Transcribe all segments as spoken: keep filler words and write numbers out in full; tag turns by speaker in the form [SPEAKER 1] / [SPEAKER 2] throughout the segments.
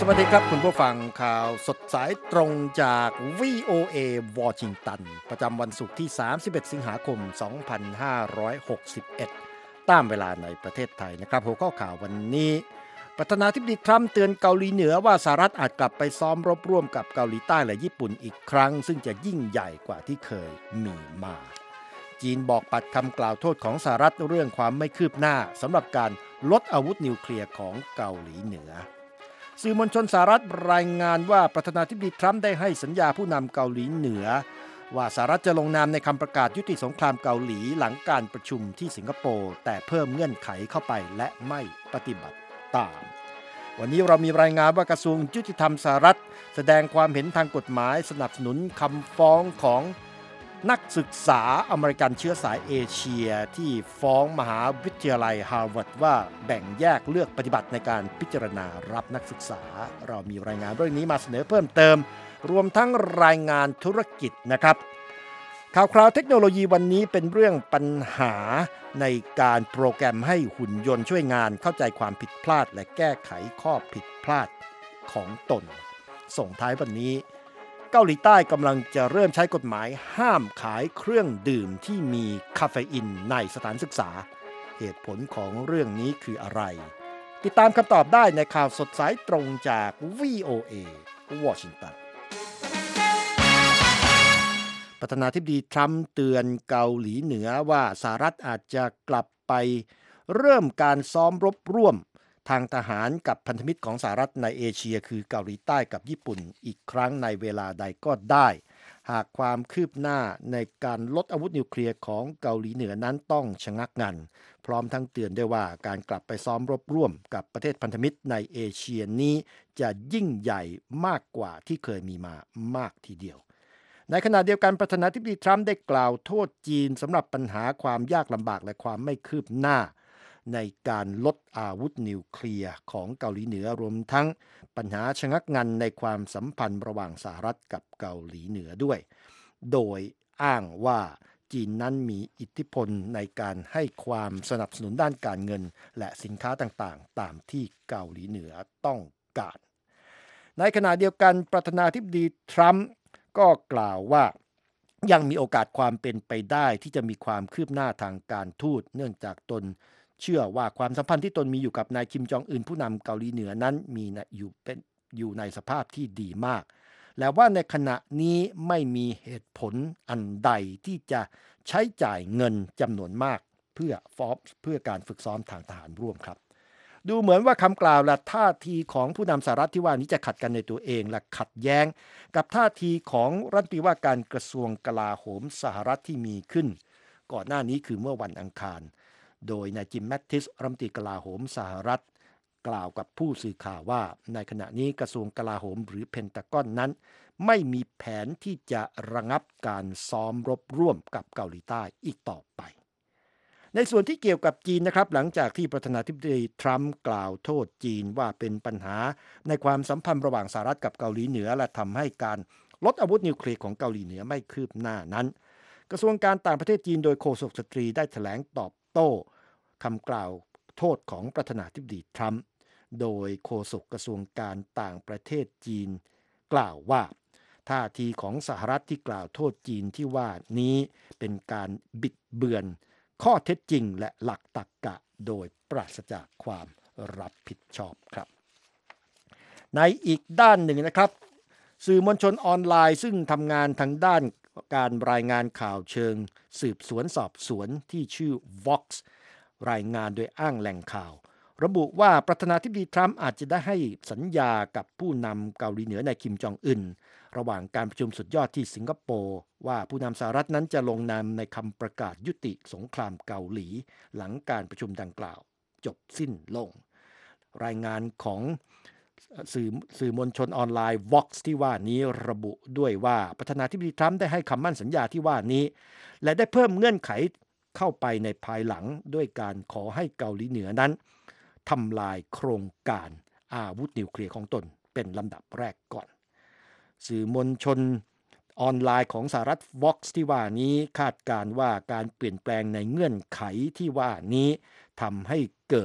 [SPEAKER 1] สวัสดีครับคุณผู้ฟังข่าวสดสายตรงจาก วี โอ เอ วอชิงตันประจำวันศุกร์ที่สามสิบเอ็ดสิงหาคมสองพันห้าร้อยหกสิบเอ็ดตามเวลาในประเทศไทยนะครับหัวข้อข่าววันนี้ประธานาธิบดีทรัมป์เตือนเกาหลีเหนือว่าสหรัฐอาจกลับไปซ้อมรบร่วมกับเกาหลีใต้และญี่ปุ่นอีกครั้งซึ่งจะยิ่งใหญ่กว่าที่เคยมีมาจีนบอกปัดคำกล่าวโทษของสหรัฐเรื่องความไม่คืบหน้าสำหรับการลดอาวุธนิวเคลียร์ของเกาหลีเหนือสื่อมวลชนสหรัฐรายงานว่าประธานาธิบดีทรัมป์ได้ให้สัญญาผู้นำเกาหลีเหนือว่าสหรัฐจะลงนามในคำประกาศยุติสงครามเกาหลีหลังการประชุมที่สิงคโปร์แต่เพิ่มเงื่อนไขเข้าไปและไม่ปฏิบัติตามวันนี้เรามีรายงานว่ากระทรวงยุติธรรมสหรัฐแสดงความเห็นทางกฎหมายสนับสนุนคำฟ้องของนักศึกษาอเมริกันเชื้อสายเอเชียที่ฟ้องมหาวิทยาลัยฮาร์วาร์ดว่าแบ่งแยกเลือกปฏิบัติในการพิจารณารับนักศึกษาเรามีรายงานเรื่องนี้มาเสนอเพิ่มเติมรวมทั้งรายงานธุรกิจนะครับข่าวคราวเทคโนโลยีวันนี้เป็นเรื่องปัญหาในการโปรแกรมให้หุ่นยนต์ช่วยงานเข้าใจความผิดพลาดและแก้ไขข้อผิดพลาดของตนส่งท้ายวันนี้เกาหลีใต้กำลังจะเริ่มใช้กฎหมายห้ามขายเครื่องดื่มที่มีคาเฟอีนในสถานศึกษาเหตุผลของเรื่องนี้คืออะไรติดตามคำตอบได้ในข่าวสดสายตรงจาก วี โอ เอ วอชิงตันประธานาธิบดีทรัมป์เตือนเกาหลีเหนือว่าสหรัฐอาจจะกลับไปเริ่มการซ้อมรบร่วมทางทหารกับพันธมิตรของสหรัฐในเอเชียคือเกาหลีใต้กับญี่ปุ่นอีกครั้งในเวลาใดก็ได้หากความคืบหน้าในการลดอาวุธนิวเคลียร์ของเกาหลีเหนือนั้นต้องชะงักงันพร้อมทั้งเตือนด้วยว่าการกลับไปซ้อมรบร่วมกับประเทศพันธมิตรในเอเชียนี้จะยิ่งใหญ่มากกว่าที่เคยมีมามากทีเดียวในขณะเดียวกันประธานาธิบดีทรัมป์ได้กล่าวโทษจีนสำหรับปัญหาความยากลำบากและความไม่คืบหน้าในการลดอาวุธนิวเคลียร์ของเกาหลีเหนือรวมทั้งปัญหาชะงักงันในความสัมพันธ์ระหว่างสหรัฐกับเกาหลีเหนือด้วยโดยอ้างว่าจีนนั้นมีอิทธิพลในการให้ความสนับสนุนด้านการเงินและสินค้าต่างๆตามที่เกาหลีเหนือต้องการในขณะเดียวกันประธานาธิบดีทรัมป์ก็กล่าวว่ายังมีโอกาสความเป็นไปได้ที่จะมีความคืบหน้าทางการทูตเนื่องจากตนเชื่อว่าความสัมพันธ์ที่ตนมีอยู่กับนายคิมจองอึนผู้นำเกาหลีเหนือนั้นมีอยู่เป็นอยู่ในสภาพที่ดีมากและว่าในขณะนี้ไม่มีเหตุผลอันใดที่จะใช้จ่ายเงินจำนวนมากเพื่อฟอร์มเพื่อการฝึกซ้อมทางทหารร่วมครับดูเหมือนว่าคำกล่าวและท่าทีของผู้นำสหรัฐที่ว่านี้จะขัดกันในตัวเองและขัดแย้งกับท่าทีของรัฐมนตรีว่าการกระทรวงกลาโหมสหรัฐที่มีขึ้นก่อนหน้านี้คือเมื่อวันอังคารโดยนายจิมแมตติสรัฐมนตรีกลาโหมสหรัฐกล่าวกับผู้สื่อข่าวว่าในขณะนี้กระทรวงกลาโหมหรือเพนทากอนนั้นไม่มีแผนที่จะระงับการซ้อมรบร่วมกับเกาหลีใต้อีกต่อไปในส่วนที่เกี่ยวกับจีนนะครับหลังจากที่ประธานาธิบดีทรัมป์กล่าวโทษจีนว่าเป็นปัญหาในความสัมพันธ์ระหว่างสหรัฐกับเกาหลีเหนือและทำให้การลดอาวุธนิวเคลียร์ของเกาหลีเหนือไม่คืบหน้านั้นกระทรวงการต่างประเทศจีนโดยโฆษกสตรีได้แถลงตอบโต้คำกล่าวโทษของประธานาธิบดีทรัมป์โดยโฆษกกระทรวงการต่างประเทศจีนกล่าวว่าท่าทีของสหรัฐที่กล่าวโทษจีนที่ว่านี้เป็นการบิดเบือนข้อเท็จจริงและหลักตรรกะโดยปราศจากความรับผิดชอบครับในอีกด้านหนึ่งนะครับสื่อมวลชนออนไลน์ซึ่งทำงานทางด้านการรายงานข่าวเชิงสืบสวนสอบสวนที่ชื่อ Vox รายงานโดยอ้างแหล่งข่าวระบุว่าประธานาธิบดีทรัมป์อาจจะได้ให้สัญญากับผู้นำเกาหลีเหนือนายคิมจองอึนระหว่างการประชุมสุดยอดที่สิงคโปร์ว่าผู้นำสหรัฐนั้นจะลงนามในคำประกาศยุติสงครามเกาหลีหลังการประชุมดังกล่าวจบสิ้นลงรายงานของสื่อสื่อมวลชนออนไลน์ Vox ที่ว่านี้ระบุด้วยว่าประธานาธิบดีทรัมป์ได้ให้คำมั่นสัญญาที่ว่านี้และได้เพิ่มเงื่อนไขเข้าไปในภายหลังด้วยการขอให้เกาหลีเหนือนั้นทำลายโครงการอาวุธนิวเคลียร์ของตนเป็นลำดับแรกก่อนสื่อมวลชนออนไลน์ของสหรัฐ Vox ที่ว่านี้คาดการณ์ว่าการเปลี่ยนแปลงในเงื่อนไขที่ว่านี้ทำให้เกิด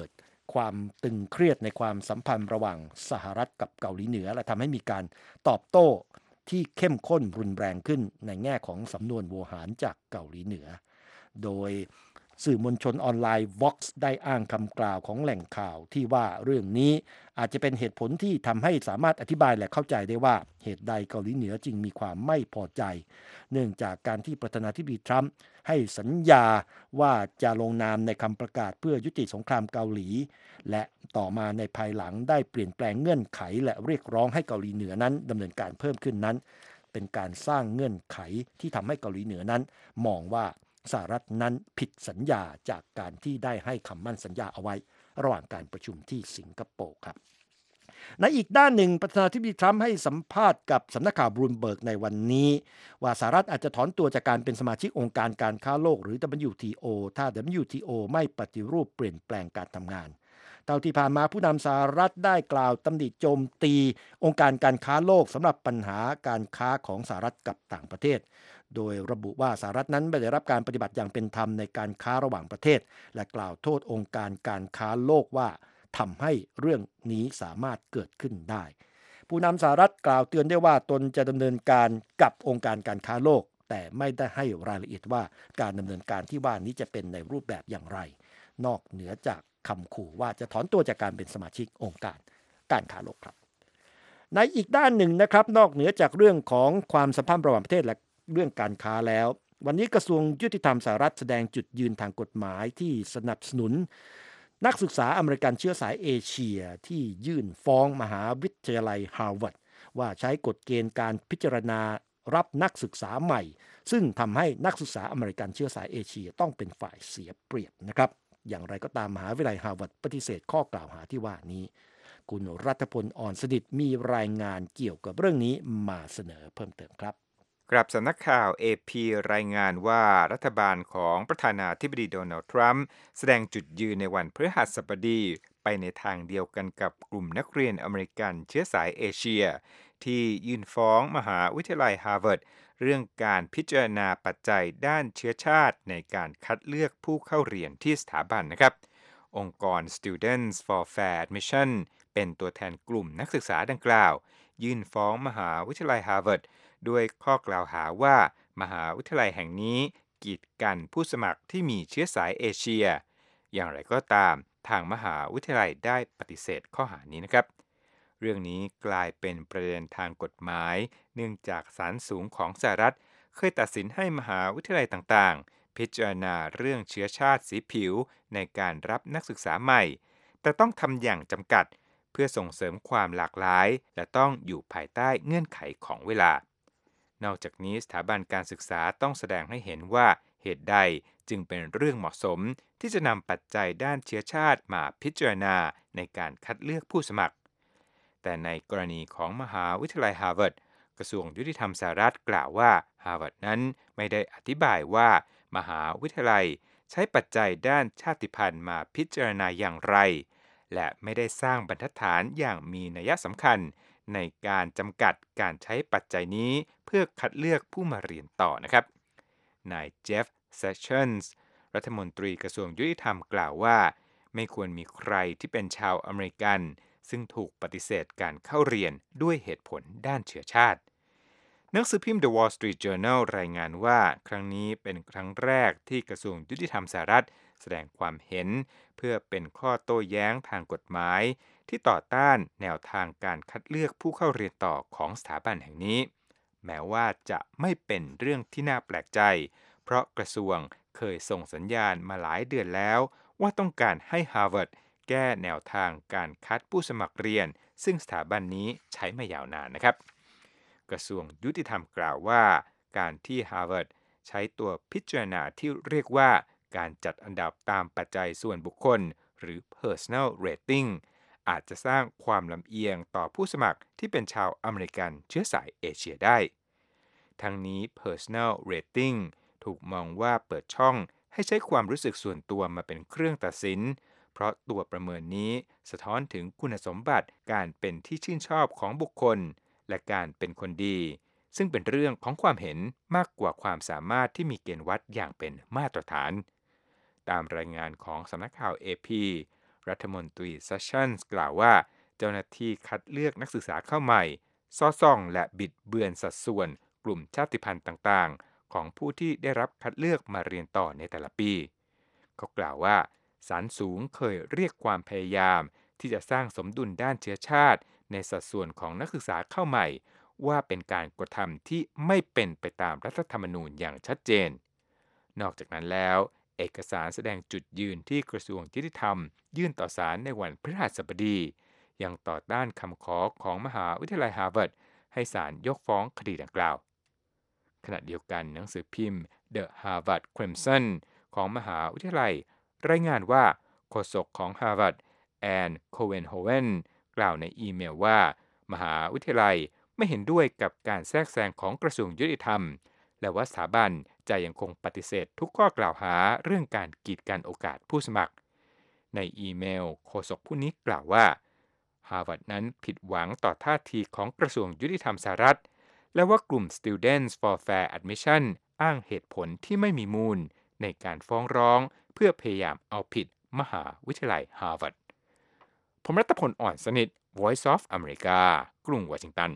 [SPEAKER 1] ความตึงเครียดในความสัมพันธ์ระหว่างสหรัฐกับเกาหลีเหนือและทำให้มีการตอบโต้ที่เข้มข้นรุนแรงขึ้นในแง่ของสำนวนโวหารจากเกาหลีเหนือโดยสื่อมวลชนออนไลน์ Vox ได้อ้างคำกล่าวของแหล่งข่าวที่ว่าเรื่องนี้อาจจะเป็นเหตุผลที่ทำให้สามารถอธิบายและเข้าใจได้ว่าเหตุใดเกาหลีเหนือจึงมีความไม่พอใจเนื่องจากการที่ประธานาธิบดีทรัมป์ให้สัญญาว่าจะลงนามในคำประกาศเพื่อยุติสงครามเกาหลีและต่อมาในภายหลังได้เปลี่ยนแปลงเงื่อนไขและเรียกร้องให้เกาหลีเหนือนั้นดำเนินการเพิ่มขึ้นนั้นเป็นการสร้างเงื่อนไขที่ทำให้เกาหลีเหนือนั้นมองว่าสหรัฐนั้นผิดสัญญาจากการที่ได้ให้คำมั่นสัญญาเอาไว้ระหว่างการประชุมที่สิงคโปร์ครับในอีกด้านหนึ่งประธานาธิบดีทรัมป์ให้สัมภาษณ์กับสำนักข่าวบลูมเบิร์กในวันนี้ว่าสหรัฐอาจจะถอนตัวจากการเป็นสมาชิกองค์การการค้าโลกหรือ ดับเบิลยู ที โอ ถ้า ดับเบิลยู ที โอ ไม่ปฏิรูปเปลี่ยนแปลงการทำงานเท่าที่ผ่านมาผู้นำสหรัฐได้กล่าวตำหนิโจมตีองค์การการค้าโลกสำหรับปัญหาการค้าของสหรัฐกับต่างประเทศโดยระบุว่าสหรัฐนั้นไม่ได้รับการปฏิบัติอย่างเป็นธรรมในการค้าระหว่างประเทศและกล่าวโทษองค์การการค้าโลกว่าทำให้เรื่องนี้สามารถเกิดขึ้นได้ผู้นำสหรัฐกล่าวเตือนได้ว่าตนจะดำเนินการกับองค์การการค้าโลกแต่ไม่ได้ให้รายละเอียดว่าการดำเนินการที่ว่านี้จะเป็นในรูปแบบอย่างไรนอกเหนือจากคำขู่ว่าจะถอนตัวจากการเป็นสมาชิกองค์การการค้าโลกครับในอีกด้านหนึ่งนะครับนอกเหนือจากเรื่องของความสัมพันธ์ระหว่างประเทศและเรื่องการค้าแล้ววันนี้กระทรวงยุติธรรมสหรัฐแสดงจุดยืนทางกฎหมายที่สนับสนุนนักศึกษาอเมริกันเชื้อสายเอเชียที่ยื่นฟ้องมหาวิทยาลัยฮาร์วาร์ดว่าใช้กฎเกณฑ์การพิจารณารับนักศึกษาใหม่ซึ่งทำให้นักศึกษาอเมริกันเชื้อสายเอเชียต้องเป็นฝ่ายเสียเปรียบนะครับอย่างไรก็ตามมหาวิทยาลัยฮาร์วาร์ดปฏิเสธข้อกล่าวหาที่ว่านี้คุณรัฐพลอ่อนสนิทมีรายงานเกี่ยวกับเรื่องนี้มาเสนอเพิ่มเติมครับ
[SPEAKER 2] กลับสำนักข่าว เอ พี รายงานว่ารัฐบาลของประธานาธิบดีโดนัลด์ทรัมป์แสดงจุดยืนในวันพฤหัสบดีไปในทางเดียวกันกับกลุ่มนักเรียนอเมริกันเชื้อสายเอเชียที่ยื่นฟ้องมหาวิทยาลัยฮาร์วาร์ดเรื่องการพิจารณาปัจจัยด้านเชื้อชาติในการคัดเลือกผู้เข้าเรียนที่สถาบันนะครับองค์กร Students for Fair Admission เป็นตัวแทนกลุ่มนักศึกษาดังกล่าวยื่นฟ้องมหาวิทยาลัยฮาร์วาร์ดด้วยข้อกล่าวหาว่ามหาวิทยาลัยแห่งนี้กีดกันผู้สมัครที่มีเชื้อสายเอเชียอย่างไรก็ตามทางมหาวิทยาลัยได้ปฏิเสธข้อหานี้นะครับเรื่องนี้กลายเป็นประเด็นทางกฎหมายเนื่องจากศาลสูงของสหรัฐเคยตัดสินให้มหาวิทยาลัยต่างๆพิจารณาเรื่องเชื้อชาติสีผิวในการรับนักศึกษาใหม่แต่ต้องทำอย่างจำกัดเพื่อส่งเสริมความหลากหลายและต้องอยู่ภายใต้เงื่อนไขของเวลานอกจากนี้สถาบันการศึกษาต้องแสดงให้เห็นว่าเหตุใดจึงเป็นเรื่องเหมาะสมที่จะนำปัจจัยด้านเชื้อชาติมาพิจารณาในการคัดเลือกผู้สมัครแต่ในกรณีของมหาวิทยาลัยฮาร์วาร์ดกระทรวงยุติธรรมสหรัฐกล่าวว่าฮาร์วาร์ดนั้นไม่ได้อธิบายว่ามหาวิทยาลัยใช้ปัจจัยด้านชาติพันธุ์มาพิจารณาอย่างไรและไม่ได้สร้างบรรทัดฐานอย่างมีนัยสำคัญในการจำกัดการใช้ปัจจัยนี้เพื่อคัดเลือกผู้มาเรียนต่อนะครับนายเจฟเซสชันส์รัฐมนตรีกระทรวงยุติธรรมกล่าวว่าไม่ควรมีใครที่เป็นชาวอเมริกันซึ่งถูกปฏิเสธการเข้าเรียนด้วยเหตุผลด้านเชื้อชาติหนังสือพิมพ์ The Wall Street Journal รายงานว่าครั้งนี้เป็นครั้งแรกที่กระทรวงยุติธรรมสหรัฐแสดงความเห็นเพื่อเป็นข้อโต้แย้งทางกฎหมายที่ต่อต้านแนวทางการคัดเลือกผู้เข้าเรียนต่อของสถาบันแห่งนี้แม้ว่าจะไม่เป็นเรื่องที่น่าแปลกใจเพราะกระทรวงเคยส่งสัญญาณมาหลายเดือนแล้วว่าต้องการให้ฮาร์วาร์ดแก้แนวทางการคัดผู้สมัครเรียนซึ่งสถาบันนี้ใช้มายาวนานนะครับกระทรวงยุติธรรมกล่าวว่าการที่ฮาร์วาร์ดใช้ตัวพิจารณาที่เรียกว่าการจัดอันดับตามปัจจัยส่วนบุคคลหรือ personal rating อาจจะสร้างความลำเอียงต่อผู้สมัครที่เป็นชาวอเมริกันเชื้อสายเอเชียได้ทั้งนี้ personal rating ถูกมองว่าเปิดช่องให้ใช้ความรู้สึกส่วนตัวมาเป็นเครื่องตัดสินเพราะตัวประเมินนี้สะท้อนถึงคุณสมบัติการเป็นที่ชื่นชอบของบุคคลและการเป็นคนดีซึ่งเป็นเรื่องของความเห็นมากกว่าความสามารถที่มีเกณฑ์วัดอย่างเป็นมาตรฐานตามรายงานของสำนักข่าว เอ พีรัฐมนตรีซัชชันส์กล่าวว่าเจ้าหน้าที่คัดเลือกนักศึกษาเข้าใหม่ซอซ่องและบิดเบือนสัดส่วนกลุ่มชาติพันธุ์ต่างๆของผู้ที่ได้รับคัดเลือกมาเรียนต่อในแต่ละปีเขากล่าวว่าศาลสูงเคยเรียกความพยายามที่จะสร้างสมดุลด้านเชื้อชาติในสัดส่วนของนักศึกษาเข้าใหม่ว่าเป็นการกระทำที่ไม่เป็นไปตามรัฐธรรมนูญอย่างชัดเจนนอกจากนั้นแล้วเอกสารแสดงจุดยืนที่กระทรวงยุติธรรมยื่นต่อศาลในวันพฤหัสบดียังต่อต้านคำขอของมหาวิทยาลัยฮาร์วาร์ดให้ศาลยกฟ้องคดีดังกล่าวขณะเดียวกันหนังสือพิมพ์ The Harvard Crimson ของมหาวิทยาลัยรายงานว่าโฆษกของ Harvard แอนโคเวนโฮเวนกล่าวในอีเมลว่ามหาวิทยาลัยไม่เห็นด้วยกับการแทรกแซงของกระทรวงยุติธรรมและว่าสถาบันจะยังคงปฏิเสธทุกข้อกล่าวหาเรื่องการกีดกันโอกาสผู้สมัครในอีเมลโฆษกผู้นี้กล่าวว่าฮาร์วาร์ดนั้นผิดหวังต่อท่าทีของกระทรวงยุติธรรมสหรัฐและว่ากลุ่ม Students for Fair Admission อ้างเหตุผลที่ไม่มีมูลในการฟ้องร้องเพื่อพยายามเอาผิดมหาวิทยาลัยฮาร์วาร์ดผมรัตพล อ่อนสนิท Voice of America กรุงวอชิงตัน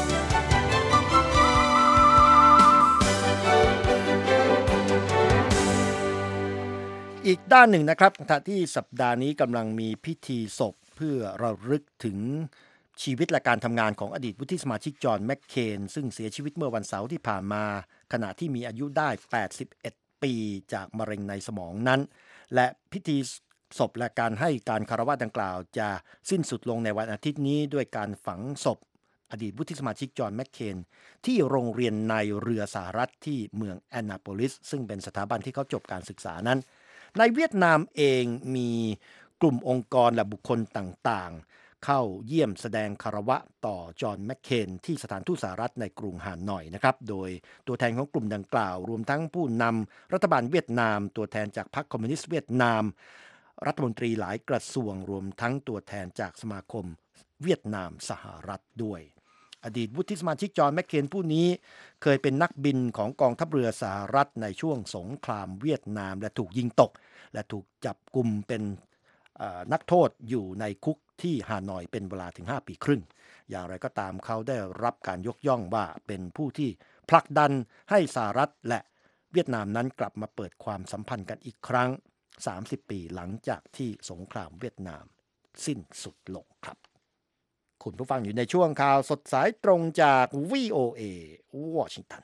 [SPEAKER 1] อีกด้านหนึ่งนะครับขณะที่สัปดาห์นี้กำลังมีพิธีศพเพื่อระลึกถึงชีวิตและการทำงานของอดีตวุฒิสมาชิกจอห์นแมคเคนซึ่งเสียชีวิตเมื่อวันเสาร์ที่ผ่านมาขณะที่มีอายุได้แปดสิบเอ็ดปีจากมะเร็งในสมองนั้นและพิธีศพและการให้การคารวะดังกล่าวจะสิ้นสุดลงในวันอาทิตย์นี้ด้วยการฝังศพอดีตวุฒิสมาชิกจอห์นแมคเคนที่โรงเรียนในเรือสหรัฐที่เมืองแอนนาโปลิสซึ่งเป็นสถาบันที่เขาจบการศึกษานั้นในเวียดนามเองมีกลุ่มองค์กรและบุคคลต่างๆเข้าเยี่ยมแสดงคารวะต่อจอห์นแมคเคนที่สถานทูตสหรัฐในกรุงฮานอยนะครับโดยตัวแทนของกลุ่มดังกล่าวรวมทั้งผู้นำรัฐบาลเวียดนามตัวแทนจากพรรคคอมมิวนิสต์เวียดนามรัฐมนตรีหลายกระทรวงรวมทั้งตัวแทนจากสมาคมเวียดนามสหรัฐด้วยอดีตวุฒิสมาชิกจอห์นแมคเคนผู้นี้เคยเป็นนักบินของกองทัพเรือสหรัฐในช่วงสงครามเวียดนามและถูกยิงตกและถูกจับกุมเป็นนักโทษอยู่ในคุกที่ฮานอยเป็นเวลาถึงห้าปีครึ่งอย่างไรก็ตามเขาได้รับการยกย่องว่าเป็นผู้ที่ผลักดันให้สหรัฐและเวียดนามนั้นกลับมาเปิดความสัมพันธ์กันอีกครั้งสามสิบปีหลังจากที่สงครามเวียดนามสิ้นสุดลงครับคุณผู้ฟังอยู่ในช่วงข่าวสดสายตรงจาก วี โอ เอ วอชิงตัน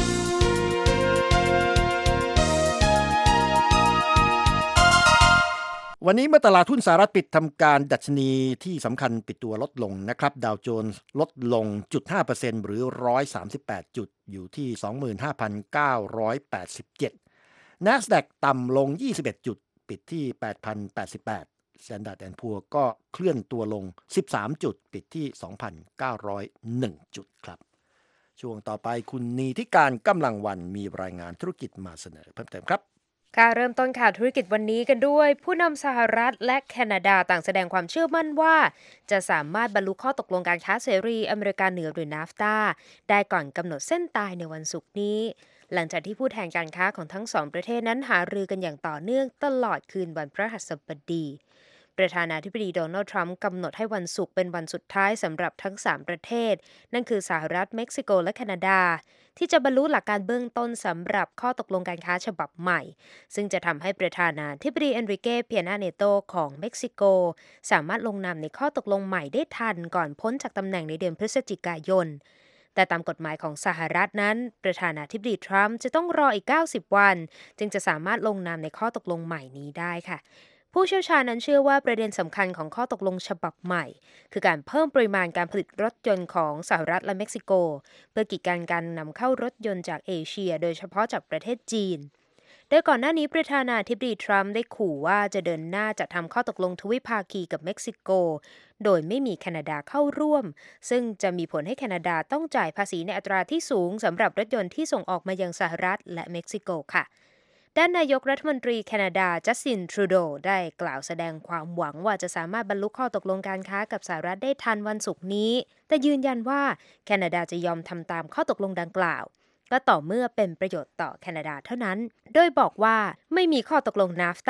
[SPEAKER 1] วันนี้เมื่อตลาดหุ้นสหรัฐปิดทำการดัชนีที่สำคัญปิดตัวลดลงนะครับดาวโจนส์ลดลง ศูนย์จุดห้าเปอร์เซ็นต์ หรือหนึ่งร้อยสามสิบแปดจุดอยู่ที่ สองหมื่นห้าพันเก้าร้อยแปดสิบเจ็ด NASDAQ ต่ำลงยี่สิบเอ็ดจุดปิดที่ แปดพันแปดสิบแปด Standard แอนด์ Poor ก็เคลื่อนตัวลงสิบสามจุดปิดที่ สองพันเก้าร้อยเอ็ด จุดครับช่วงต่อไปคุณนีธิการกำลังวันมีรายงานธุรกิจมาเสนอเพิ่มเติมครับ
[SPEAKER 3] ค่ะเริ่มต้นข่าวธุรกิจวันนี้กันด้วยผู้นำสหรัฐและแคนาดาต่างแสดงความเชื่อมั่นว่าจะสามารถบรรลุข้อตกลงการค้าเสรีอเมริกาเหนือหรือ นาฟตา ได้ก่อนกำหนดเส้นตายในวันศุกร์นี้หลังจากที่ผู้แทนการค้าของทั้งสองประเทศนั้นหารือกันอย่างต่อเนื่องตลอดคืนวันพฤหัสบดีประธานาธิบดีโดนัลด์ทรัมป์กำหนดให้วันศุกร์เป็นวันสุดท้ายสำหรับทั้งสามประเทศนั่นคือสหรัฐเม็กซิโกและแคนาดาที่จะบรรลุหลักการเบื้องต้นสำหรับข้อตกลงการค้าฉบับใหม่ซึ่งจะทำให้ประธานาธิบดีเอนริเกเปียนาเนโตของเม็กซิโกสามารถลงนามในข้อตกลงใหม่ได้ทันก่อนพ้นจากตำแหน่งในเดือนพฤศจิกายนแต่ตามกฎหมายของสหรัฐนั้นประธานาธิบดีทรัมป์จะต้องรออีกเก้าสิบวันจึงจะสามารถลงนามในข้อตกลงใหม่นี้ได้ค่ะผู้เชี่ยวชาญนั้นเชื่อว่าประเด็นสำคัญของข้อตกลงฉบับใหม่คือการเพิ่มปริมาณการผลิตรถยนต์ของสหรัฐและเม็กซิโกเพื่อกีดกันการนำเข้ารถยนต์จากเอเชียโดยเฉพาะจากประเทศจีนโดยก่อนหน้านี้ประธานาธิบดีทรัมป์ได้ขู่ว่าจะเดินหน้าจัดทำข้อตกลงทวิภาคีกับเม็กซิโกโดยไม่มีแคนาดาเข้าร่วมซึ่งจะมีผลให้แคนาดาต้องจ่ายภาษีในอัตราที่สูงสำหรับรถยนต์ที่ส่งออกมายังสหรัฐและเม็กซิโกค่ะด้านนายกรัฐมนตรีแคนาดาจัสตินทรูโดได้กล่าวแสดงความหวังว่าจะสามารถบรรลุข้อตกลงการค้ากับสหรัฐได้ทันวันศุกร์นี้แต่ยืนยันว่าแคนาดาจะยอมทำตามข้อตกลงดังกล่าวก็ต่อเมื่อเป็นประโยชน์ต่อแคนาดาเท่านั้นโดยบอกว่าไม่มีข้อตกลง นาฟตา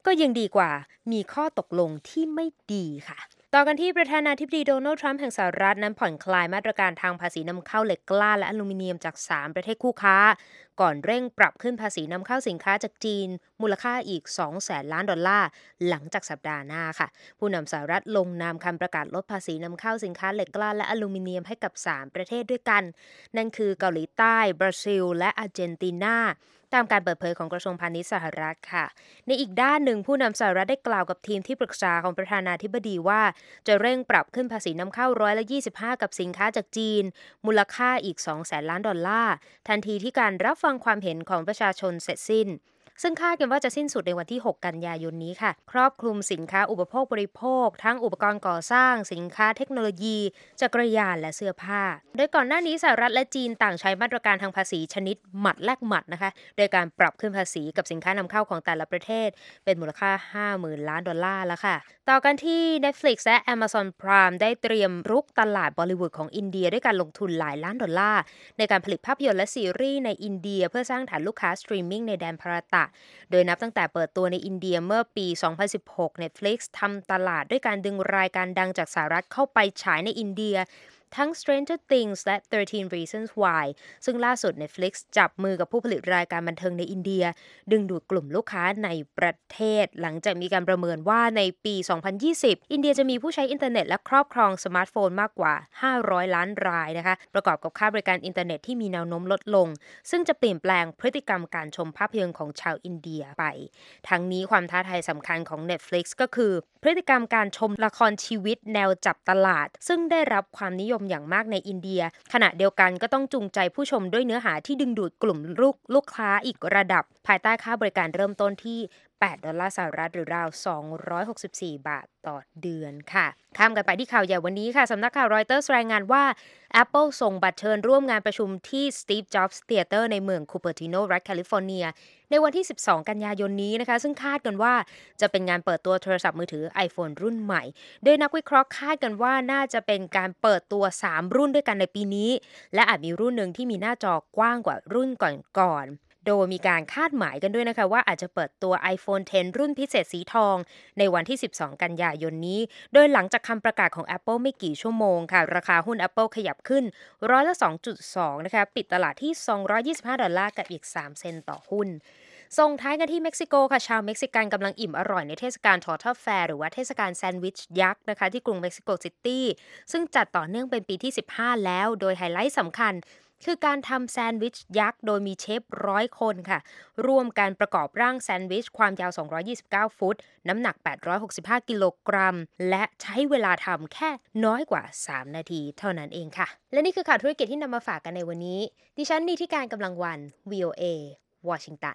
[SPEAKER 3] ก็ยังดีกว่ามีข้อตกลงที่ไม่ดีค่ะต่อกันที่ประธานาธิบดีโดนัลด์ทรัมป์แห่งสหรัฐนั้นผ่อนคลายมาตรการทางภาษีนำเข้าเหล็กกล้าและอลูมิเนียมจากสามประเทศคู่ค้าก่อนเร่งปรับขึ้นภาษีนำเข้าสินค้าจากจีนมูลค่าอีก สองแสนล้านดอลลาร์หลังจากสัปดาห์หน้าค่ะผู้นำสหรัฐลงนามคำประกาศลดภาษีนำเข้าสินค้าเหล็กกล้าและอลูมิเนียมให้กับสามประเทศด้วยกันนั่นคือเกาหลีใต้บราซิลและอาร์เจนตินาตามการเปิดเผยของกระทรวงพาณิชย์สหรัฐค่ะในอีกด้านหนึ่งผู้นำสหรัฐได้กล่าวกับทีมที่ปรึกษาของประธานาธิบดีว่าจะเร่งปรับขึ้นภาษีนำเข้าร้อยละยี่สิบห้ากับสินค้าจากจีนมูลค่าอีก สองแสนล้านดอลลาร์ทันทีที่การรับฟังความเห็นของประชาชนเสร็จสิ้นซึ่งคาดกันว่าจะสิ้นสุดในวันที่หกกันยายนนี้ค่ะครอบคลุมสินค้าอุปโภคบริโภคทั้งอุปกรณ์ก่อสร้างสินค้าเทคโนโลยีจักรยานและเสื้อผ้าโดยก่อนหน้านี้สหรัฐและจีนต่างใช้มาตรการทางภาษีชนิดหมัดแลกหมัดนะคะโดยการปรับขึ้นภาษีกับสินค้านำเข้าของแต่ละประเทศเป็นมูลค่า ห้าหมื่นล้านดอลลาร์แล้วค่ะต่อกันที่ Netflix และ Amazon Prime ได้เตรียมรุกตลาดบอลิวูดของอินเดียด้วยการลงทุนหลายล้านดอลลาร์ในการผลิตภาพยนตร์และซีรีส์ในอินเดียเพื่อสร้างฐานลูกค้าสตรีมมิ่งในแดนภารตะโดยนับตั้งแต่เปิดตัวในอินเดียเมื่อปี สองพันสิบหก Netflix ทำตลาดด้วยการดึงรายการดังจากสหรัฐเข้าไปฉายในอินเดียทั้ง Stranger Things และ thirteen Reasons Why ซึ่งล่าสุด Netflix จับมือกับผู้ผลิตรายการบันเทิงในอินเดียดึงดูดกลุ่มลูกค้าในประเทศหลังจากมีการประเมินว่าในปี สองพันยี่สิบ อินเดียจะมีผู้ใช้อินเทอร์เน็ตและครอบครองสมาร์ทโฟนมากกว่า ห้าร้อยล้านรายนะคะประกอบกับค่าบริการอินเทอร์เน็ตที่มีแนวโน้มลดลงซึ่งจะเปลี่ยนแปลงพฤติกรรมการชมภาพยนตร์ของชาวอินเดียไปทั้งนี้ความท้าทายสำคัญของ Netflix ก็คือพฤติกรรมการชมละครชีวิตแนวจับตลาดซึ่งได้รับความนิยมอย่างมากในอินเดียขณะเดียวกันก็ต้องจูงใจผู้ชมด้วยเนื้อหาที่ดึงดูดกลุ่มลูกลูกค้าอีกระดับภายใต้ค่าบริการเริ่มต้นที่แปดดอลลาร์สหรัฐหรือราวสองร้อยหกสิบสี่บาทต่อเดือนค่ะข้ามกันไปที่ข่าวใหญ่วันนี้ค่ะสำนักข่าว Reuters รายงานว่า Apple ส่งบัตรเชิญร่วมงานประชุมที่ Steve Jobs Theater ในเมืองคูเปอร์ติโนรัฐแคลิฟอร์เนียในวันที่สิบสองกันยายนนี้นะคะซึ่งคาดกันว่าจะเป็นงานเปิดตัวโทรศัพท์มือถือ iPhone รุ่นใหม่โดยนักวิเคราะห์คาดกันว่าน่าจะเป็นการเปิดตัวสามรุ่นด้วยกันในปีนี้และอาจมีรุ่นหนึ่งที่มีหน้าจอกว้างกว่ารุ่นก่อนๆโดยมีการคาดหมายกันด้วยนะคะว่าอาจจะเปิดตัว iPhone เท็น รุ่นพิเศษสีทองในวันที่สิบสองกันยายนนี้โดยหลังจากคำประกาศของ Apple ไม่กี่ชั่วโมงค่ะราคาหุ้น Apple ขยับขึ้นร้อยละ สองจุดสอง นะคะปิดตลาดที่สองร้อยยี่สิบห้าดอลลาร์กับอีกสามเซนต์ต่อหุ้นส่งท้ายกันที่เม็กซิโกค่ะชาวเม็กซิกันกำลังอิ่มอร่อยในเทศกาล Torta Fair หรือว่าเทศกาลแซนด์วิชยักษ์นะคะที่กรุงเม็กซิโกซิตี้ซึ่งจัดต่อเนื่องเป็นปีที่สิบห้าแล้วโดยไฮไลท์สำคัญคือการทำแซนด์วิชยักษ์โดยมีเชฟร้อยคนค่ะร่วมการประกอบร่างแซนด์วิชความยาวสองร้อยยี่สิบเก้าฟุตน้ำหนักแปดร้อยหกสิบห้ากิโลกรัมและใช้เวลาทำแค่น้อยกว่าสามนาทีเท่านั้นเองค่ะและนี่คือข่าวธุรกิจที่นำมาฝากกันในวันนี้ดิฉันนิติการกำลังวัน วี โอ เอ วอชิงตัน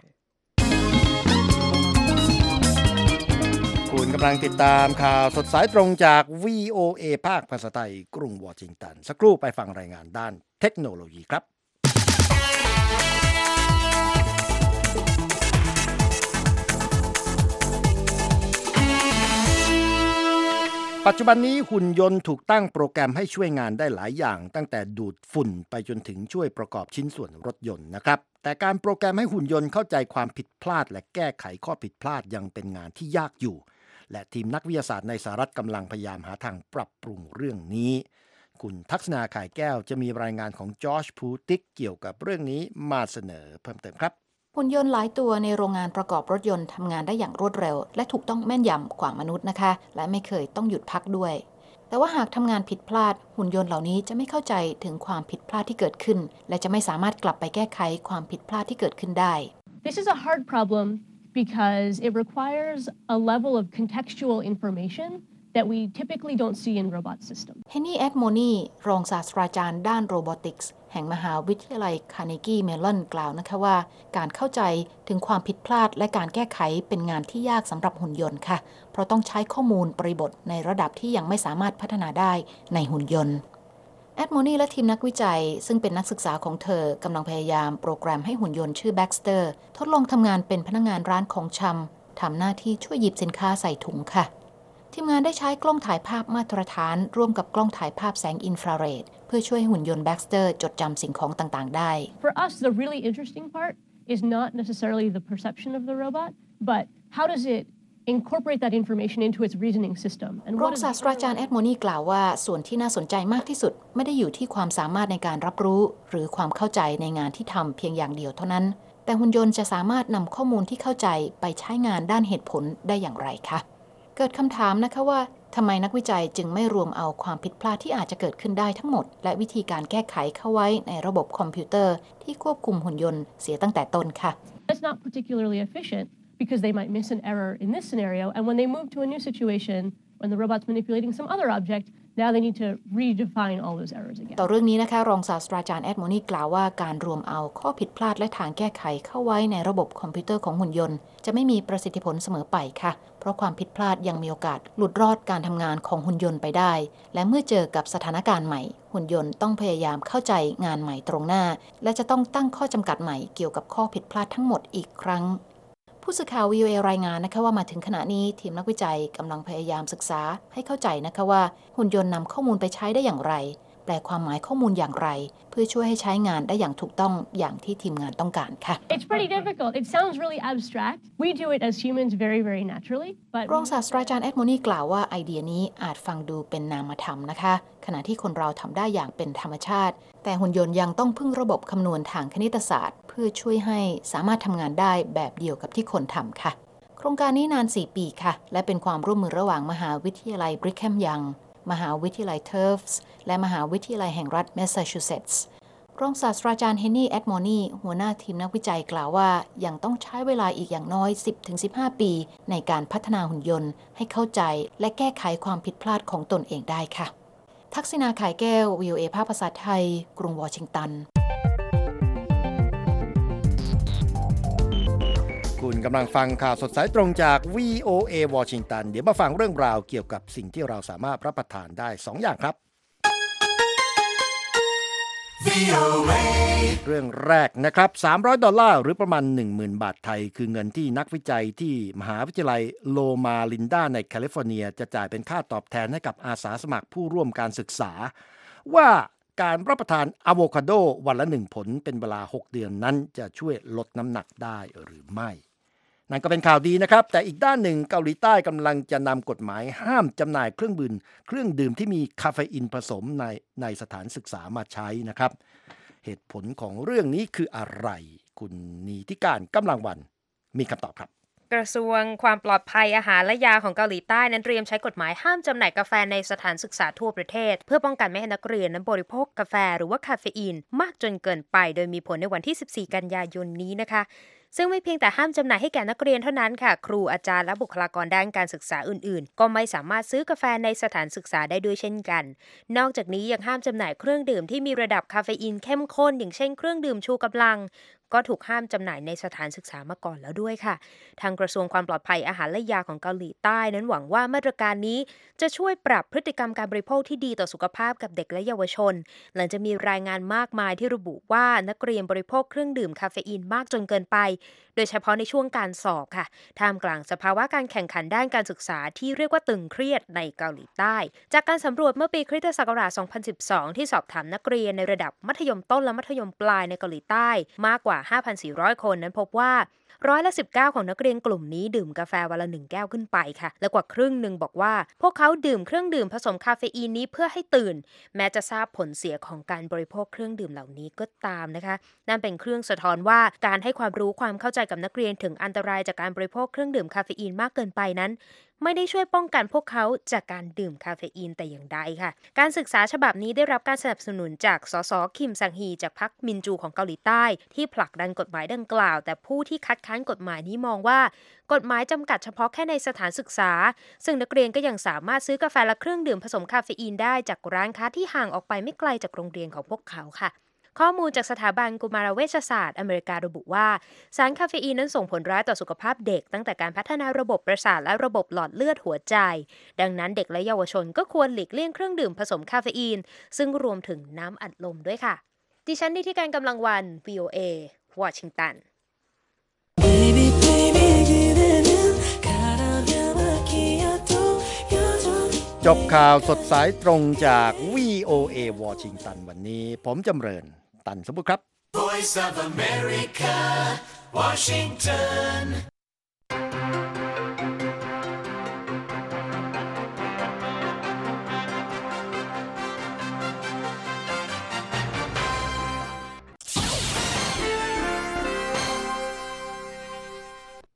[SPEAKER 1] คุณกำลังติดตามข่าวสดสายตรงจาก วี โอ เอ ภาคภาษาไทยกรุงวอชิงตันสักครู่ไปฟังรายงานด้านเทคโนโลยีครับปัจจุบันนี้หุ่นยนต์ถูกตั้งโปรแกรมให้ช่วยงานได้หลายอย่างตั้งแต่ดูดฝุ่นไปจนถึงช่วยประกอบชิ้นส่วนรถยนต์นะครับแต่การโปรแกรมให้หุ่นยนต์เข้าใจความผิดพลาดและแก้ไขข้อผิดพลาดยังเป็นงานที่ยากอยู่และทีมนักวิทยาศาสตร์ในสหรัฐกำลังพยายามหาทางปรับปรุงเรื่องนี้คุณทักษณาข่ายแก้วจะมีรายงานของจอร์จพูติกเกี่ยวกับเรื่องนี้มาเสนอเพิ่มเติมครับ
[SPEAKER 4] หุ่นยนต์หลายตัวในโรงงานประกอบรถยนต์ทำงานได้อย่างรวดเร็วและถูกต้องแม่นยำกว่ามนุษย์นะคะและไม่เคยต้องหยุดพักด้วยแต่ว่าหากทำงานผิดพลาดหุ่นยนต์เหล่านี้จะไม่เข้าใจถึงความผิดพลาดที่เกิดขึ้นและจะไม่สามารถกลับไปแก้ไขความผิดพลาดที่เกิดขึ้นได้
[SPEAKER 5] This is a hard problem because it requires a level of contextual information that we typically don't see in robot systems.
[SPEAKER 4] Henny Edmoni รองศาสตราจารย์ด้านโรบอติกส์แห่งมหาวิทยาลัยคาร์เนกีเมลอนกล่าวนะคะว่าการเข้าใจถึงความผิดพลาดและการแก้ไขเป็นงานที่ยากสำหรับหุ่นยนต์ค่ะเพราะต้องใช้ข้อมูลบริบทในระดับที่ยังไม่สามารถพัฒนาได้ในหุ่นยนต์แอดโมนีและทีมนักวิจัยซึ่งเป็นนักศึกษาของเธอกำลังพยายามโปรแกรมให้หุ่นยนต์ชื่อ Baxter ทดลองทำงานเป็นพนักงานร้านของชำทำหน้าที่ช่วยหยิบสินค้าใส่ถุงค่ะทีมงานได้ใช้กล้องถ่ายภาพมาตรฐานร่วมกับกล้องถ่ายภาพแสงอินฟราเรดเพื่อช่วยหุ่นยนต์ Baxter จดจำสิ่งของต่างๆได้
[SPEAKER 5] For us, the really interesting part is not necessarily the perception of the robot, but how does it incorporate that information into its reasoning system.
[SPEAKER 4] รองศาสตราจารย์แอดโมนีกล่าวว่าส่วนที่น่าสนใจมากที่สุดไม่ได้อยู่ที่ความสามารถในการรับรู้หรือความเข้าใจในงานที่ทำเพียงอย่างเดียวเท่านั้นแต่หุ่นยนต์จะสามารถนำข้อมูลที่เข้าใจไปใช้งานด้านเหตุผลได้อย่างไรคะเกิดคำถามนะคะว่าทำไมนักวิจัยจึงไม่รวมเอาความผิดพลาดที่อาจจะเกิดขึ้นได้ทั้งหมดและวิธีการแก้ไขเข้าไว้ในระบบคอมพิวเตอร์ที่ควบคุมหุ่นยนต์เสียตั้งแต่ต้นค่ะ
[SPEAKER 5] It's not particularly efficient because they might miss an error in this scenario and when they move to a new situation when the robot's manipulating some other object now they need to redefine all those errors again
[SPEAKER 4] ต่อเรื่องนี้นะคะรองศาสตราจารย์แอดโมนีกล่าวว่าการรวมเอาข้อผิดพลาดและทางแก้ไขเข้าไว้ในระบบคอมพิวเตอร์ของหุ่นยนต์จะไม่มีประสิทธิผลเสมอไปค่ะเพราะความผิดพลาดยังมีโอกาสหลุดรอดการทำงานของหุ่นยนต์ไปได้และเมื่อเจอกับสถานการณ์ใหม่หุ่นยนต์ต้องพยายามเข้าใจงานใหม่ตรงหน้าและจะต้องตั้งข้อจำกัดใหม่เกี่ยวกับข้อผิดพลาดทั้งหมดอีกครั้งผู้สื่อข่าว วี โอ เอ รายงานนะคะว่ามาถึงขณะนี้ทีมนักวิจัยกำลังพยายามศึกษาให้เข้าใจนะคะว่าหุ่นยนต์นำข้อมูลไปใช้ได้อย่างไรแปลความหมายข้อมูลอย่างไรเพื่อช่วยให้ใช้งานได้อย่างถูกต้องอย่างที่ทีมงานต้องการค่ะ
[SPEAKER 5] It's pretty difficult. It sounds really abstract. We do it as humans very very naturally. But
[SPEAKER 4] รองศาสตราจารย์แอดโมนีกล่าวว่าไอเดียนี้อาจฟังดูเป็นนามธรรมนะคะขณะที่คนเราทำได้อย่างเป็นธรรมชาติแต่หุ่นยนต์ยังต้องพึ่งระบบคำนวณทางคณิตศาสตร์เพื่อช่วยให้สามารถทำงานได้แบบเดียวกับที่คนทำค่ะโครงการนี้นานสี่ปีค่ะและเป็นความร่วมมือระหว่างมหาวิทยาลัยบริกแฮมยังมหาวิทยาลัยเทิร์ฟส์และมหาวิทยาลัยแห่งรัฐแมสซาชูเซตส์รองศาสตราจารย์เฮนนี่แอดโมนีหัวหน้าทีมนักวิจัยกล่าวว่ายังต้องใช้เวลาอีกอย่างน้อย สิบถึงสิบห้า ปีในการพัฒนาหุ่นยนต์ให้เข้าใจและแก้ไขความผิดพลาดของตนเองได้ค่ะทักษิณา ข่ายแก้ว วี โอ เอ ภาคภาษาไทยกรุงวอชิงตัน
[SPEAKER 1] คุณกำลังฟังข่าวสดสายตรงจาก วี โอ เอ วอชิงตันเดี๋ยวมาฟังเรื่องราวเกี่ยวกับสิ่งที่เราสามารถรับประทานได้สองอย่างครับ วี โอ เอ เรื่องแรกนะครับสามร้อยดอลลาร์หรือประมาณ หนึ่งหมื่น บาทไทยคือเงินที่นักวิจัยที่มหาวิทยาลัยโลมาลินดาในแคลิฟอร์เนียจะจ่ายเป็นค่าตอบแทนให้กับอาสาสมัครผู้ร่วมการศึกษาว่าการรับประทานอะโวคาโดวันละหนึ่งผลเป็นเวลาหกเดือนนั้นจะช่วยลดน้ำหนักได้หรือไม่นั่นก็เป็นข่าวดีนะครับแต่อีกด้านหนึ่งเกาหลีใต้กำลังจะนำกฎหมายห้ามจำหน่ายเครื่องดื่มเครื่องดื่มที่มีคาเฟอีนผสมในในสถานศึกษามาใช้นะครับเหตุผลของเรื่องนี้คืออะไรคุณนีทิการกำลังวันมีคำตอบครับ
[SPEAKER 3] กระทรวงความปลอดภัยอาหารและยาของเกาหลีใต้นั้นเตรียมใช้กฎหมายห้ามจำหน่ายกาแฟในสถานศึกษาทั่วประเทศเพื่อป้องกันไม่ให้นักเรียนนั้นบริโภคกาแฟหรือว่าคาเฟอีนมากจนเกินไปโดยมีผลในวันที่สิบสี่กันยายนนี้นะคะซึ่งไม่เพียงแต่ห้ามจำหน่ายให้แก่นักเรียนเท่านั้นค่ะครูอาจารย์และบุคลากรด้านการศึกษาอื่นๆก็ไม่สามารถซื้อกาแฟในสถานศึกษาได้ด้วยเช่นกันนอกจากนี้ยังห้ามจำหน่ายเครื่องดื่มที่มีระดับคาเฟอีนเข้มข้นอย่างเช่นเครื่องดื่มชูกำลังก็ถูกห้ามจำหน่ายในสถานศึกษามาก่อนแล้วด้วยค่ะทางกระทรวงความปลอดภัยอาหารและยาของเกาหลีใต้นั้นหวังว่ามาตรการนี้จะช่วยปรับพฤติกรรมการบริโภคที่ดีต่อสุขภาพกับเด็กและเยาวชนหลังจะมีรายงานมากมายที่ระบุว่านักเรียนบริโภคเครื่องดื่มคาเฟอีนมากจนเกินไปโดยเฉพาะในช่วงการสอบค่ะท่ามกลางสภาวะการแข่งขันด้านการศึกษาที่เรียกว่าตึงเครียดในเกาหลีใต้จากการสำรวจเมื่อปีคริสตศักราชสองพันสิบสองที่สอบถามนักเรียนในระดับมัธยมต้นและมัธยมปลายในเกาหลีใต้มากกว่า ห้าพันสี่ร้อย คนนั้นพบว่าร้อยละสิบเก้าของนักเรียนกลุ่มนี้ดื่มกาแฟวันละหนึ่งแก้วขึ้นไปค่ะและกว่าครึ่งหนึ่งบอกว่าพวกเขาดื่มเครื่องดื่มผสมคาเฟอีนนี้เพื่อให้ตื่นแม้จะทราบผลเสียของการบริโภคเครื่องดื่มเหล่านี้ก็ตามนะคะนั่นเป็นเครื่องสะท้อนว่าการให้ความรู้ความเข้าใจกับนักเรียนถึงอันตรายจากการบริโภคเครื่องดื่มคาเฟอีนมากเกินไปนั้นไม่ได้ช่วยป้องกันพวกเขาจากการดื่มคาเฟอีนแต่อย่างใดค่ะการศึกษาฉบับนี้ได้รับการสนับสนุนจากสสคิมซังฮีจากพรรคมินจูของเกาหลีใต้ที่ผลักดันกฎหมายดังกล่าวแต่ผู้ที่คัดค้านกฎหมายนี้มองว่ากฎหมายจำกัดเฉพาะแค่ในสถานศึกษาซึ่งนักเรียนก็ยังสามารถซื้อกาแฟและเครื่องดื่มผสมคาเฟอีนได้จากร้านค้าที่ห่างออกไปไม่ไกลจากโรงเรียนของพวกเขาค่ะข้อมูลจากสถาบันกุมารเวชศาสตร์อเมริการะบุว่าสารคาเฟอีนนั้นส่งผลร้ายต่อสุขภาพเด็กตั้งแต่การพัฒนาระบบประสาทและระบบหลอดเลือดหัวใจดังนั้นเด็กและเยาวชนก็ควรหลีกเลี่ยงเครื่องดื่มผสมคาเฟอีนซึ่งรวมถึงน้ำอัดลมด้วยค่ะดิฉันนิติการกำลังวัน วี โอ เอ วอชิงตัน
[SPEAKER 1] จบข่าวสดสายตรงจาก วี โอ เอ วอชิงตันวันนี้ผมจำเริญตันสมบูรณ์ครับ Voice of America Washington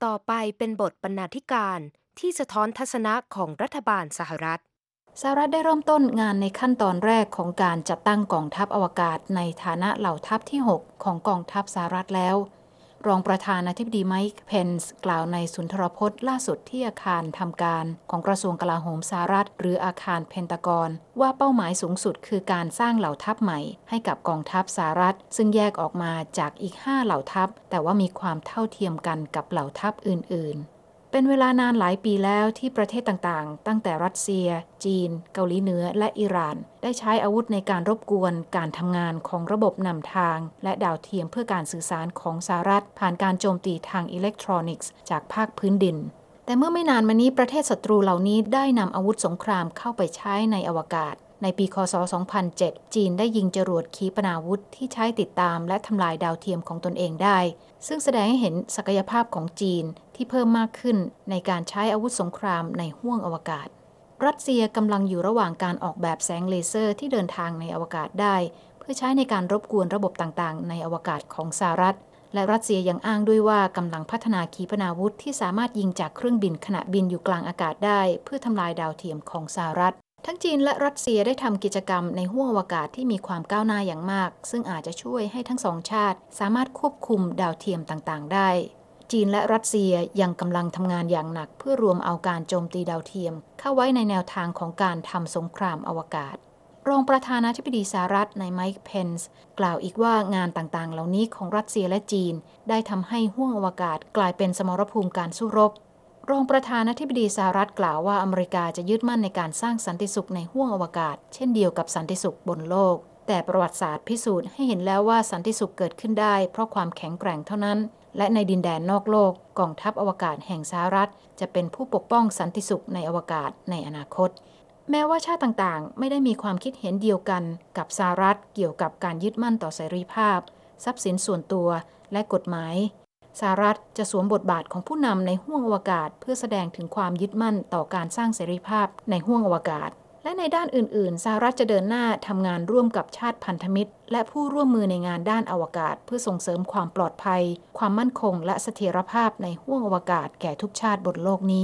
[SPEAKER 3] ต่อไปเป็นบทบรรณาธิการที่สะท้อนทัศนะของรัฐบาลสหรัฐ
[SPEAKER 4] สหรัฐได้เริ่มต้นงานในขั้นตอนแรกของการจัดตั้งกองทัพอวกาศในฐานะเหล่าทัพที่หกของกองทัพสหรัฐแล้วรองประธานาธิบดีไมค์เพนส์กล่าวในสุนทรพจน์ล่าสุดที่อาคารทำการของกระทรวงกลาโหมสหรัฐหรืออาคารเพนตากอนว่าเป้าหมายสูงสุดคือการสร้างเหล่าทัพใหม่ให้กับกองทัพสหรัฐซึ่งแยกออกมาจากอีกห้าเหล่าทัพแต่ว่ามีความเท่าเทียมกันกับเหล่าทัพอื่นๆเป็นเวลานานหลายปีแล้วที่ประเทศต่างๆตั้งแต่รัสเซียจีนเกาหลีเหนือและอิหร่านได้ใช้อาวุธในการรบกวนการทำงานของระบบนำทางและดาวเทียมเพื่อการสื่อสารของสหรัฐผ่านการโจมตีทางอิเล็กทรอนิกส์จากภาคพื้นดินแต่เมื่อไม่นานมานี้ประเทศศัตรูเหล่านี้ได้นำอาวุธสงครามเข้าไปใช้ในอวกาศในปีค.ศ. สองพันเจ็ด จีนได้ยิงจรวดขีปนาวุธที่ใช้ติดตามและทำลายดาวเทียมของตนเองได้ซึ่งแสดงให้เห็นศักยภาพของจีนที่เพิ่มมากขึ้นในการใช้อาวุธสงครามในห้วงอวกาศรัสเซียกำลังอยู่ระหว่างการออกแบบแสงเลเซอร์ที่เดินทางในอวกาศได้เพื่อใช้ในการรบกวนระบบต่างๆในอวกาศของสหรัฐและรัสเซียยังอ้างด้วยว่ากำลังพัฒนาขีปนาวุธที่สามารถยิงจากเครื่องบินขณะบินอยู่กลางอากาศได้เพื่อทำลายดาวเทียมของสหรัฐทั้งจีนและรัสเซียได้ทำกิจกรรมในห้วงอวกาศที่มีความก้าวหน้าอย่างมากซึ่งอาจจะช่วยให้ทั้งสองชาติสามารถควบคุมดาวเทียมต่างๆได้จีนและรัสเซียยังกำลังทำงานอย่างหนักเพื่อรวมเอาการโจมตีดาวเทียมเข้าไว้ในแนวทางของการทำสงครามอวกาศรองประธานาธิบดีสหรัฐในไมค์เพนส์กล่าวอีกว่างานต่างๆเหล่านี้ของรัสเซียและจีนได้ทำให้ห้วงอวกาศกลายเป็นสมรภูมิการสู้รบรองประธานาธิบดีสหรัฐกล่าวว่าอเมริกาจะยึดมั่นในการสร้างสันติสุขในห้วงอวกาศเช่นเดียวกับสันติสุขบนโลกแต่ประวัติศาสตร์พิสูจน์ให้เห็นแล้วว่าสันติสุขเกิดขึ้นได้เพราะความแข็งแกร่งเท่านั้นและในดินแดนนอกโลกกองทัพอวกาศแห่งสหรัฐจะเป็นผู้ปกป้องสันติสุขในอวกาศในอนาคตแม้ว่าชาติต่างๆไม่ได้มีความคิดเห็นเดียวกันกับสหรัฐเกี่ยวกับการยึดมั่นต่อเสรีภาพทรัพย์สินส่วนตัวและกฎหมายสหรัฐจะสวมบทบาทของผู้นำในห้วงอวกาศเพื่อแสดงถึงความยึดมั่นต่อการสร้างเสรีภาพในห้วงอวกาศและในด้านอื่นๆสหรัฐจะเดินหน้าทำงานร่วมกับชาติพันธมิตรและผู้ร่วมมือในงานด้านอวกาศเพื่อส่งเสริมความปลอดภัยความมั่นคงและเสถียรภาพในห้วงอวกาศแก่ทุกชาติบนโลกนี้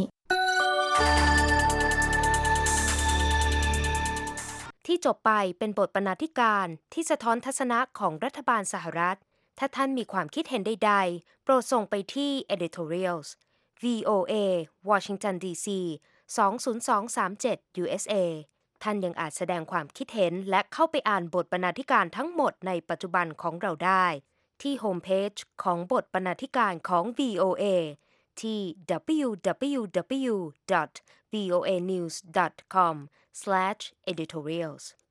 [SPEAKER 3] ที่จบไปเป็นบทบรรณาธิการที่สะท้อนทัศนะของรัฐบาลสหรัฐถ้าท่านมีความคิดเห็นใดๆโปรดส่งไปที่ editorials วี โอ เอ Washington ดี ซี สอง ศูนย์ สอง สาม เจ็ด ยู เอส เอ ท่านยังอาจแสดงความคิดเห็นและเข้าไปอ่านบทบรรณาธิการทั้งหมดในปัจจุบันของเราได้ที่โฮมเพจของบทบรรณาธิการของ วี โอ เอ ที่ ดับเบิลยู ดับเบิลยู ดับเบิลยู ดอท วี โอ เอ นิวส์ ดอท คอม สแลช editorials